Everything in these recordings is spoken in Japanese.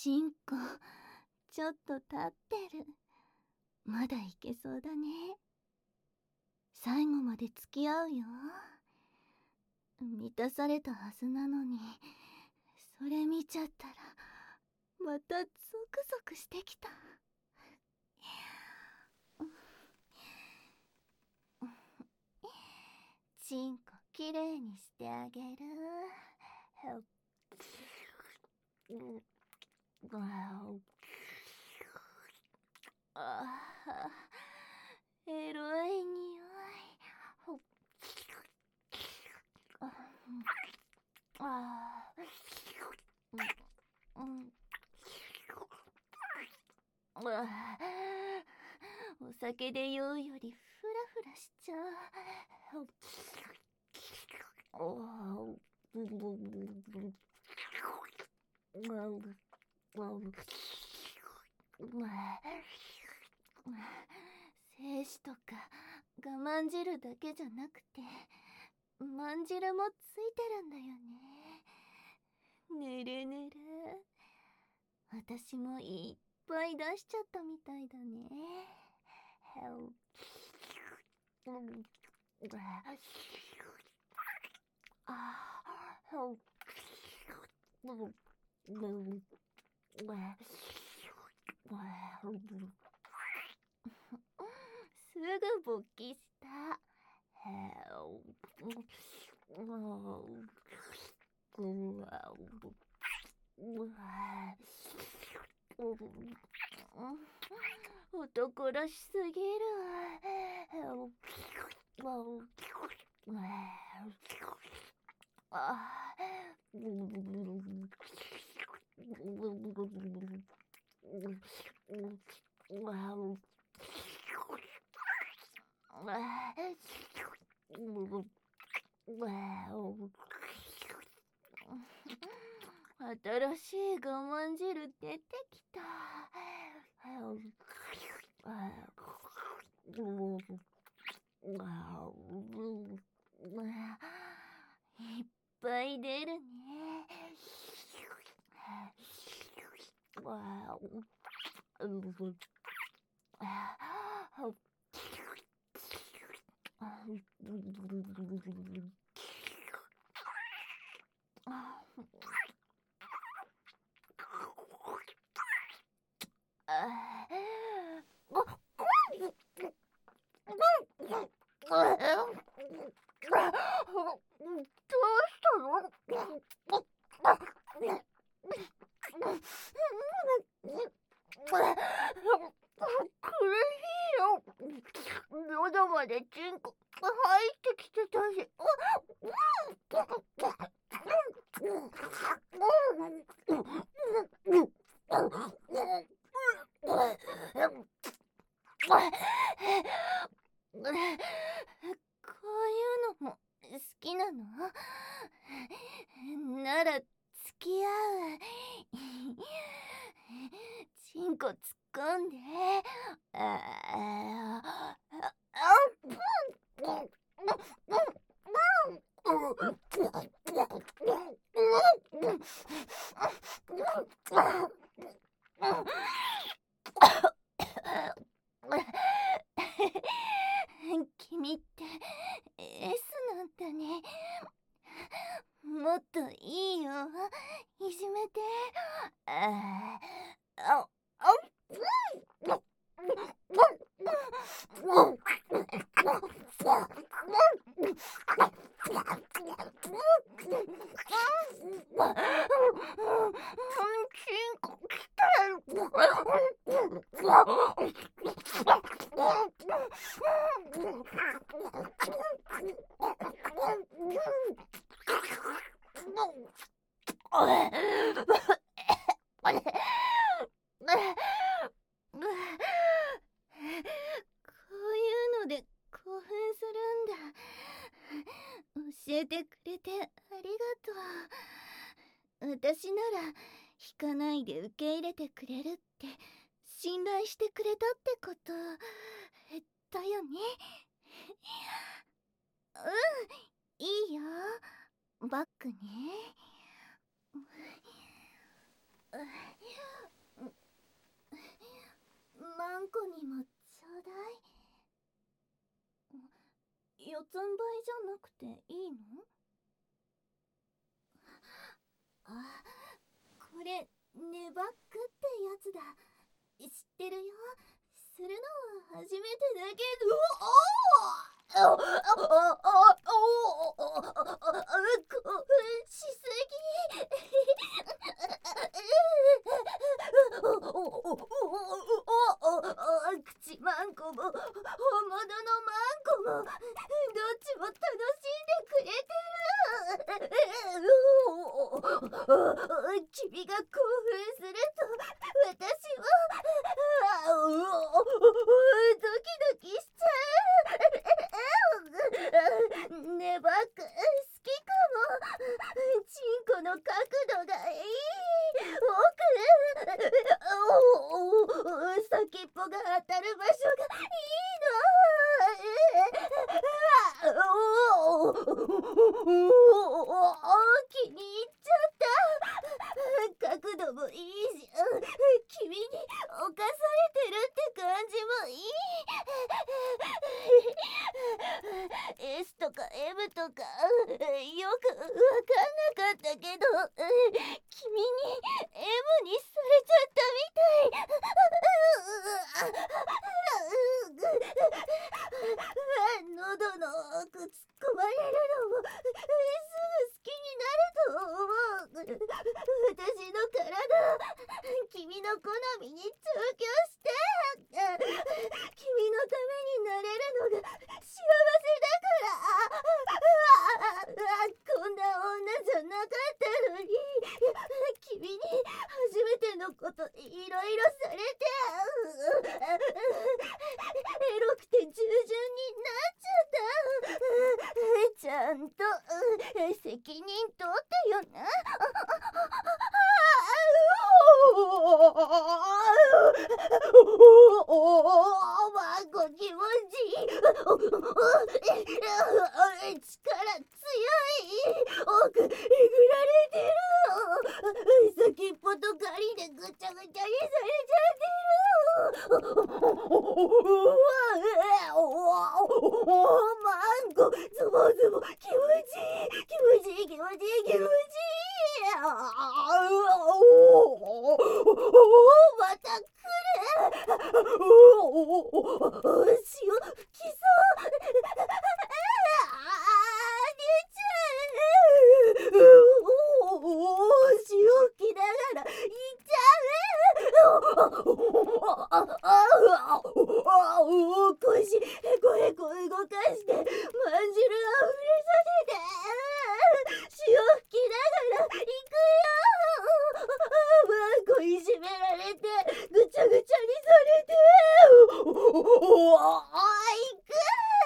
チンコちょっと立ってる。まだいけそうだね。最後まで付き合うよ。満たされたはずなのに、それ見ちゃったらまたゾクゾクしてきた。チンコきれいにしてあげる。ああ、エロい匂い。ああ、お酒で酔うよりフラフラしちゃう。精子とか我慢汁だけじゃなくてまん汁もついてるんだよね。ぬるぬる。私もいっぱい出しちゃったみたいだね。すぐ勃起した。男らしすぎる。新しい我慢汁出てきた。いっぱい出るね。どうしたの？苦しいよ。喉までチンコ入ってきてたし。こういうのも好きなの？なら付き合う。チンコ突っ込んで。君って S なんだね。もっといいよ。いじめて。チンコきたよ。こういうので興奮するんだ。教えてくれてありがとう。私なら引かないで受け入れてくれるって信頼してくれたってことだよね。いいよ。バックね。 つん這いじゃなくていいの？あ、これネバックってやつだ。知ってるよ。するのは初めてだけど。興奮しすぎ。口マンコも本物のマンコもどっちも楽しんでくれてる。君が興奮すると私はドキドキしちゃう。ねばく好きかも。チンコの角度がいい。先っぽが当たる場所がいいの。気に入っちゃった。角度もいいし、君に侵されてるって感じもいい。S とか M とかよくわかんなかったけど、君に M にされちゃったみたい。喉の奥突っ込まれるのもすぐ好きになると思う。私の体君の好みに調教して君のためになれるのが幸せだから。こんな女じゃなかったのに君に初めてのこといろいろされてエロくて従順になっちゃった。ちゃんと責任取ってよな。マンコ気持ちいい。力強い。奥えぐられてる。先っぽとガリでぐちゃぐちゃにされちゃってる。マンコズボズボ気持ちいい気持ちいい気持ちいい気持ちいい。また来る。塩吹きそう。出ちゃう。塩吹きながらいっちゃう。腰へこ動かしてまんじゅるあふれさせて塩吹きながら行くよ。マンコいじめられてぐちゃぐちゃにされて行く。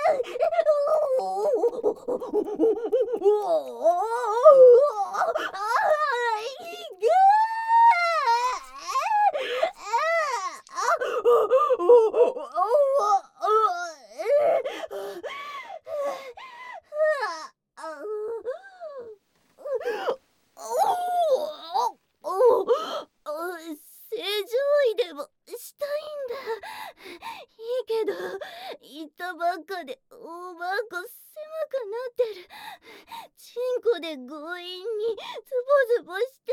正常位でもしたいんだ。いいけど言ったばっかで大まんこ狭くなってる。チンコで強引にズボズボして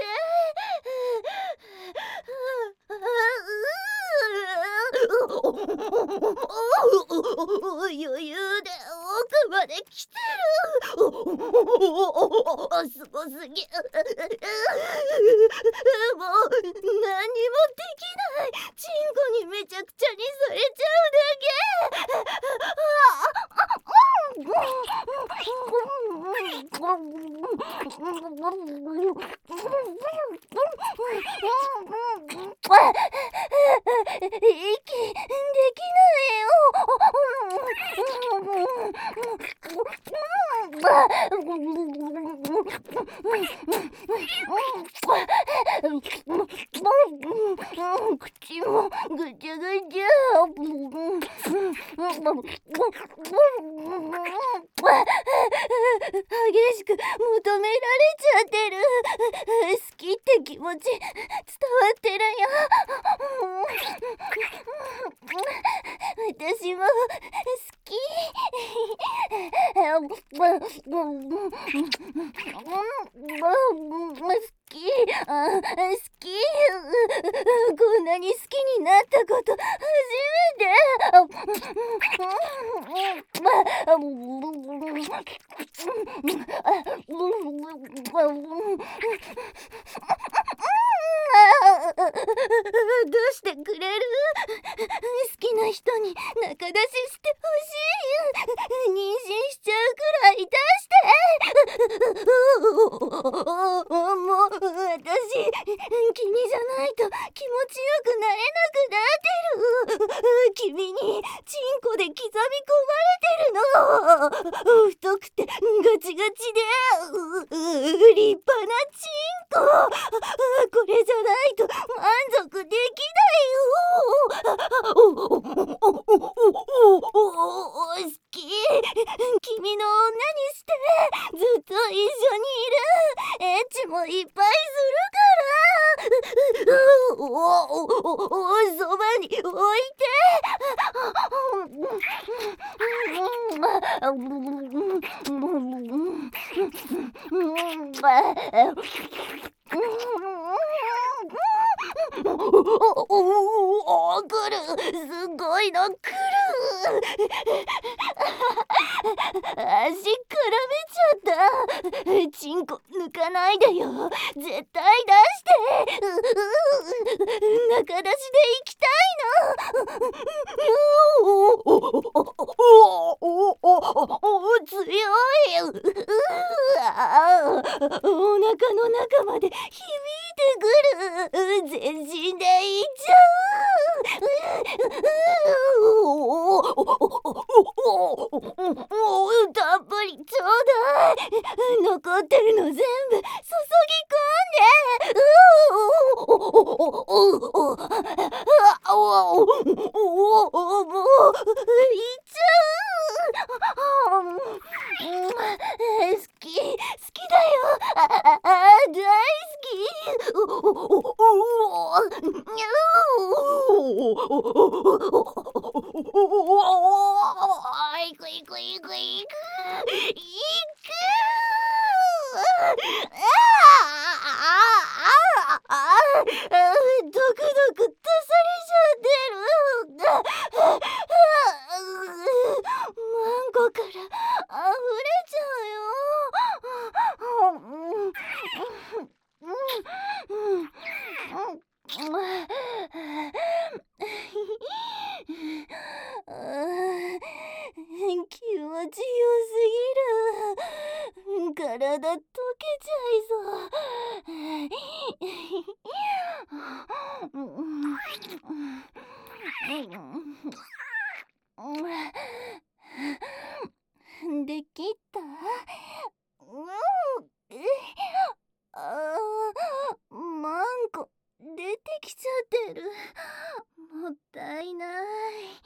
余裕で奥まで来てる。すごすぎ。もう何にもできない。チンコにめちゃくちゃにされちゃうだけ。息できないよ。口もぐちゃぐちゃ。激しく求められちゃってる。好きって気持ち伝わってるよ。私も好き。 き、好き。こんなに好きになったこと初めて。どうしてくれる？好きな人に仲出ししてほしい。妊娠しちゃうくらい出して。もう私、君じゃないと気持ちよくなれなくなってる。君にチンコで刻み込まれてるの。太くてガチガチで立派なチンコ。これじゃないと満足できないよ。好き。君の女にしてずっと一緒にいる。エッチもいっぱいするから。そばに置いて。来る。すごいの来る。足絡めちゃった。チンコ抜かないでよ。絶対出して。中出しで行きたいの。強い。お腹の中まで響いてくる。全身でいっちゃう。たっぷりちょうだい。残ってるの全部注ぎ込んで。もういっちゃう。好きだよ。大好き。いくいくいくいく。ドクドク出されちゃってる。マンコから溢れちゃうよ。気持ちよすぎる。体溶けちゃいそう。できた？マンコ出てきちゃってる。もったいない。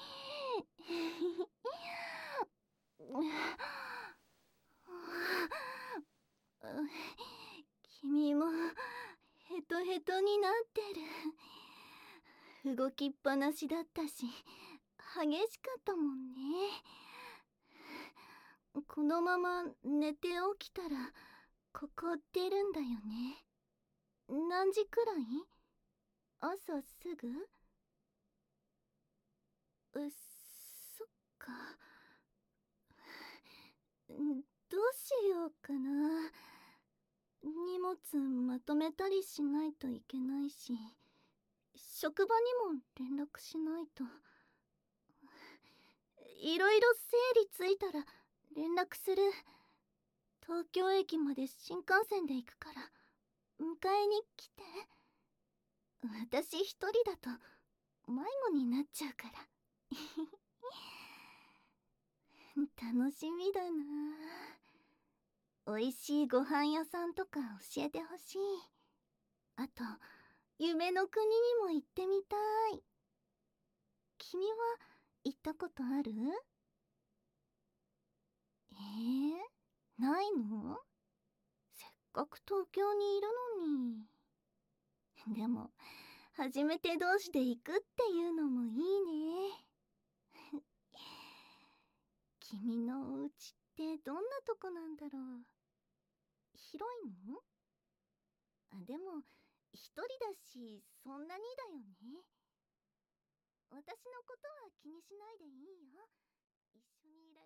君もヘトヘトになってる。動きっぱなしだったし激しかったもんね。このまま寝て起きたらここ出るんだよね。何時くらい？朝すぐ？そっか。どうしようかな。荷物まとめたりしないといけないし、職場にも連絡しないと。いろいろ整理ついたら連絡する。東京駅まで新幹線で行くから迎えに来て。私一人だと迷子になっちゃうから。楽しみだな。おいしいご飯屋さんとか教えてほしい。あと夢の国にも行ってみたい。君は行ったことある？ないの？せっかく東京にいるのに。でも初めて同士で行くっていうのもいいね。 君のお家ってどんなとこなんだろう。広いの？でも、一人だし、そんなにだよね。私のことは気にしないでいいよ。一緒にいら